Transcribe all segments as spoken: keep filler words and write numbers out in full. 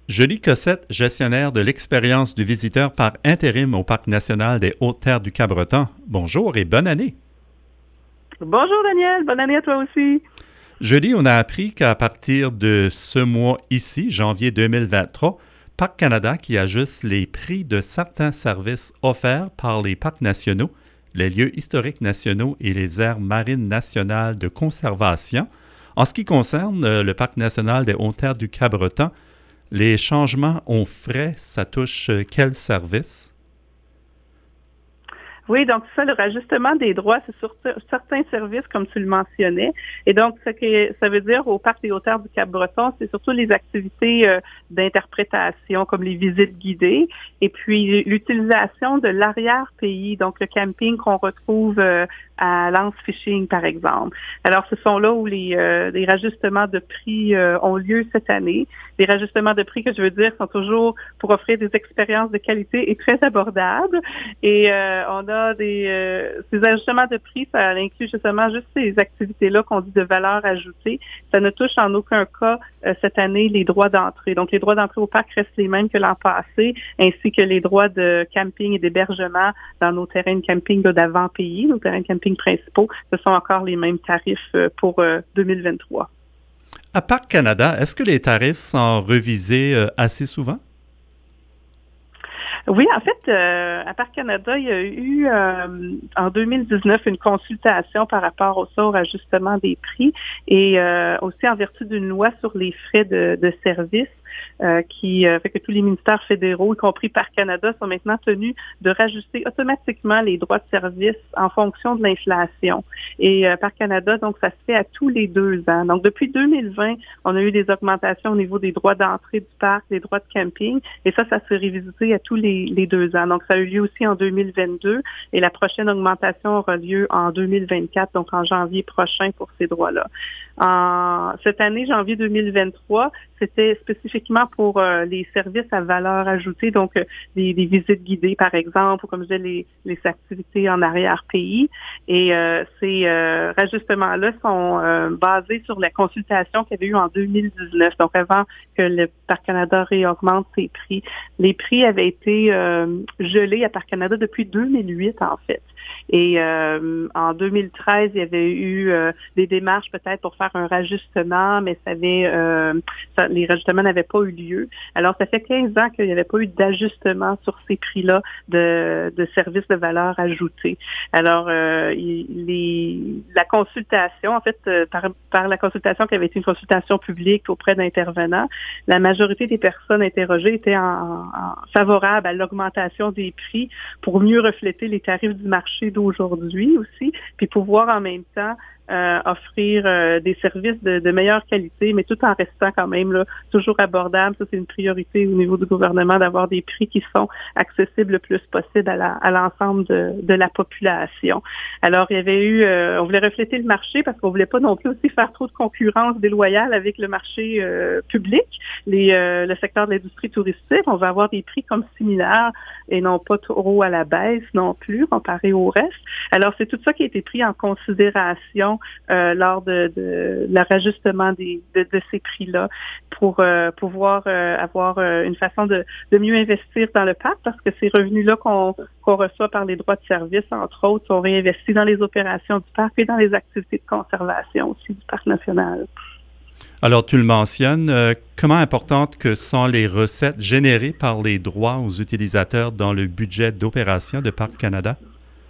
Julie Cossette, gestionnaire de l'expérience du visiteur par intérim au Parc national des Hautes-Terres du Cabreton. Bonjour et bonne année. Bonjour Daniel, bonne année à toi aussi. Julie, on a appris qu'à partir de ce mois ici, janvier deux mille vingt-trois, Parc Canada qui ajuste les prix de certains services offerts par les parcs nationaux, les lieux historiques nationaux et les aires marines nationales de conservation. En ce qui concerne le Parc national des Hautes-Terres du Cabreton, les changements aux frais, ça touche quel service? Oui, donc ça, le rajustement des droits, c'est sur certains services, comme tu le mentionnais. Et donc, ce que ça veut dire au Parc des Hautes-Terres du Cap-Breton, c'est surtout les activités euh, d'interprétation, comme les visites guidées, et puis l'utilisation de l'arrière-pays, donc le camping qu'on retrouve euh, à Lance Fishing, par exemple. Alors, ce sont là où les, euh, les rajustements de prix euh, ont lieu cette année. Les rajustements de prix, que je veux dire, sont toujours pour offrir des expériences de qualité et très abordables. Et euh, on a des euh, ces ajustements de prix, ça inclut justement juste ces activités-là qu'on dit de valeur ajoutée. Ça ne touche en aucun cas euh, cette année les droits d'entrée. Donc, les droits d'entrée au parc restent les mêmes que l'an passé, ainsi que les droits de camping et d'hébergement dans nos terrains de camping d'avant-pays, nos terrains de camping principaux. Ce sont encore les mêmes tarifs euh, pour euh, deux mille vingt-trois. À Parc Canada, est-ce que les tarifs sont revisés euh, assez souvent? Oui, en fait, euh, à Parc Canada, il y a eu euh, en deux mille dix-neuf une consultation par rapport au, au ajustement des prix et euh, aussi en vertu d'une loi sur les frais de, de service euh, qui euh, fait que tous les ministères fédéraux, y compris Parc Canada, sont maintenant tenus de rajuster automatiquement les droits de service en fonction de l'inflation. Et euh, Parc Canada, donc, ça se fait à tous les deux ans. Donc, depuis deux mille vingt, on a eu des augmentations au niveau des droits d'entrée du parc, des droits de camping, et ça, ça s'est révisité à tous les, les deux ans. Donc, ça a eu lieu aussi en deux mille vingt-deux, et la prochaine augmentation aura lieu en deux mille vingt-quatre, donc en janvier prochain pour ces droits-là. En cette année, janvier deux mille vingt-trois, c'était spécifiquement pour euh, les services à valeur ajoutée, donc euh, les, les visites guidées, par exemple, ou comme je disais, les, les activités en arrière-pays. Et euh, ces euh, rajustements-là sont euh, basés sur la consultation qu'il y avait eu en deux mille dix-neuf, donc avant que le Parc Canada réaugmente ses prix. Les prix avaient été euh, gelés à Parc Canada depuis deux mille huit, en fait. Et euh, en deux mille treize, il y avait eu euh, des démarches peut-être pour faire un rajustement, mais ça avait euh, ça, les rajustements n'avaient pas eu lieu. Alors, ça fait quinze ans qu'il n'y avait pas eu d'ajustement sur ces prix-là de, de services de valeur ajoutée. Alors, euh, il, les, la consultation, en fait, euh, par, par la consultation qui avait été une consultation publique auprès d'intervenants, la majorité des personnes interrogées étaient en, en favorables à l'augmentation des prix pour mieux refléter les tarifs du marché d'aujourd'hui aussi, puis pouvoir en même temps Euh, offrir euh, des services de, de meilleure qualité, mais tout en restant quand même là, toujours abordable. Ça, c'est une priorité au niveau du gouvernement d'avoir des prix qui sont accessibles le plus possible à, la, à l'ensemble de, de la population. Alors, il y avait eu, euh, on voulait refléter le marché parce qu'on voulait pas non plus aussi faire trop de concurrence déloyale avec le marché euh, public, les, euh, le secteur de l'industrie touristique. On va avoir des prix comme similaires et non pas trop à la baisse non plus comparé au reste. Alors, c'est tout ça qui a été pris en considération Euh, lors de, de, de l'ajustement des, de, de ces prix-là pour euh, pouvoir euh, avoir euh, une façon de, de mieux investir dans le parc parce que ces revenus-là qu'on, qu'on reçoit par les droits de service, entre autres, sont réinvestis dans les opérations du parc et dans les activités de conservation aussi du parc national. Alors, tu le mentionnes, euh, comment importantes que sont les recettes générées par les droits aux utilisateurs dans le budget d'opération de Parc Canada?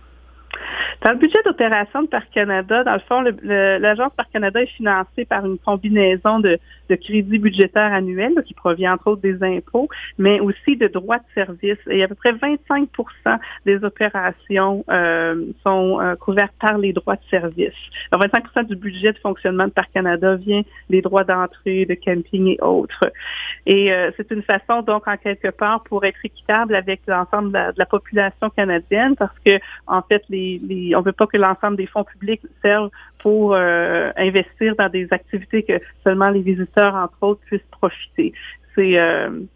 Dans le budget d'opération de Parc Canada, dans le fond, le, le, l'Agence Parc Canada est financée par une combinaison de, de crédits budgétaires annuels là, qui provient entre autres des impôts, mais aussi de droits de service. Et à peu près vingt-cinq pour cent des opérations euh, sont euh, couvertes par les droits de service. Alors, vingt-cinq pour cent du budget de fonctionnement de Parc Canada vient des droits d'entrée, de camping et autres. Et euh, c'est une façon, donc, en quelque part, pour être équitable avec l'ensemble de la, de la population canadienne, parce que, en fait, les, les on ne veut pas que l'ensemble des fonds publics servent pour euh, investir dans des activités que seulement les visiteurs, entre autres, puissent profiter. C'est euh,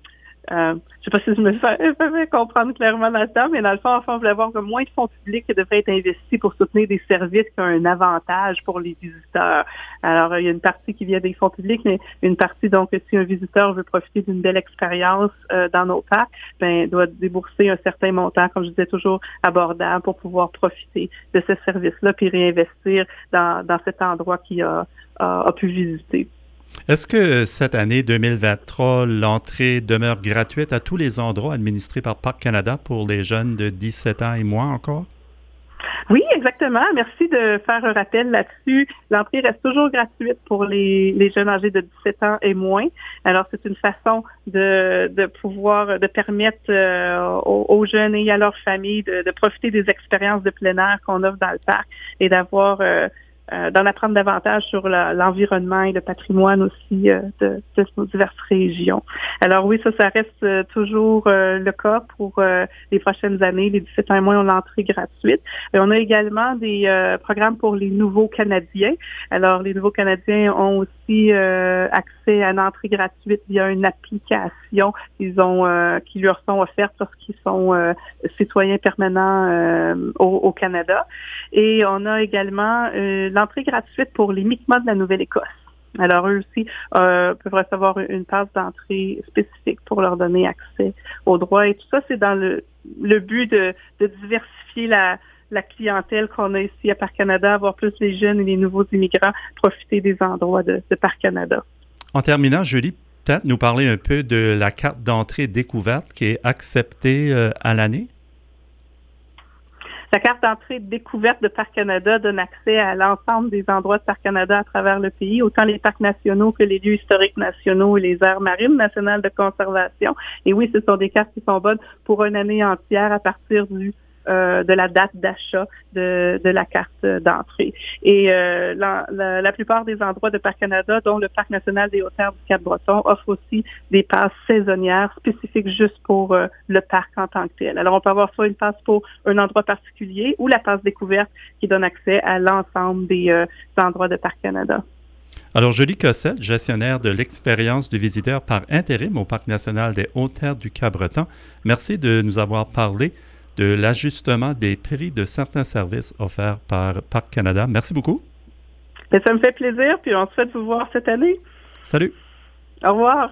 Euh, je ne sais pas si je me fais, je me fais comprendre clairement là-dedans, mais dans le fond, enfin, on voulait avoir comme moins de fonds publics qui devraient être investis pour soutenir des services qui ont un avantage pour les visiteurs. Alors, il y a une partie qui vient des fonds publics, mais une partie, donc, si un visiteur veut profiter d'une belle expérience euh, dans nos parcs, ben, doit débourser un certain montant, comme je disais, toujours abordable pour pouvoir profiter de ce service-là puis réinvestir dans, dans cet endroit qu'il a, a, a pu visiter. Est-ce que cette année deux mille vingt-trois, l'entrée demeure gratuite à tous les endroits administrés par Parcs Canada pour les jeunes de dix-sept ans et moins encore? Oui, exactement. Merci de faire un rappel là-dessus. L'entrée reste toujours gratuite pour les, les jeunes âgés de dix-sept ans et moins. Alors, c'est une façon de, de pouvoir, de permettre euh, aux, aux jeunes et à leurs familles de, de profiter des expériences de plein air qu'on offre dans le parc et d'avoir euh, Euh, d'en apprendre davantage sur la, l'environnement et le patrimoine aussi euh, de, de nos diverses régions. Alors oui, ça, ça reste euh, toujours euh, le cas pour euh, les prochaines années. Les dix-sept ans et moins ont l'entrée gratuite. Et on a également des euh, programmes pour les nouveaux Canadiens. Alors, les nouveaux Canadiens ont aussi euh, accès à une entrée gratuite via une application qu'ils ont, euh, qui leur sont offertes lorsqu'ils sont euh, citoyens permanents euh, au, au Canada. Et on a également euh, l'entrée gratuite pour les Mi'kmaq de la Nouvelle-Écosse. Alors, eux aussi euh, peuvent recevoir une passe d'entrée spécifique pour leur donner accès aux droits. Et tout ça, c'est dans le, le but de, de diversifier la, la clientèle qu'on a ici à Parcs Canada, avoir plus les jeunes et les nouveaux immigrants profiter des endroits de, de Parcs Canada. En terminant, Julie, peut-être nous parler un peu de la carte d'entrée découverte qui est acceptée euh, à l'année? La carte d'entrée découverte de Parcs Canada donne accès à l'ensemble des endroits de Parcs Canada à travers le pays, autant les parcs nationaux que les lieux historiques nationaux et les aires marines nationales de conservation. Et oui, ce sont des cartes qui sont bonnes pour une année entière à partir du Euh, de la date d'achat de, de la carte d'entrée. Et euh, la, la, la plupart des endroits de Parcs Canada, dont le Parc national des Hautes-Terres du Cap-Breton, offrent aussi des passes saisonnières spécifiques juste pour euh, le parc en tant que tel. Alors, on peut avoir soit une passe pour un endroit particulier ou la passe découverte qui donne accès à l'ensemble des euh, endroits de Parcs Canada. Alors, Julie Cossette, gestionnaire de l'expérience du visiteur par intérim au Parc national des Hautes-Terres du Cap-Breton, merci de nous avoir parlé de l'ajustement des prix de certains services offerts par Parcs Canada. Merci beaucoup. Bien, ça me fait plaisir, puis on souhaite vous voir cette année. Salut. Au revoir.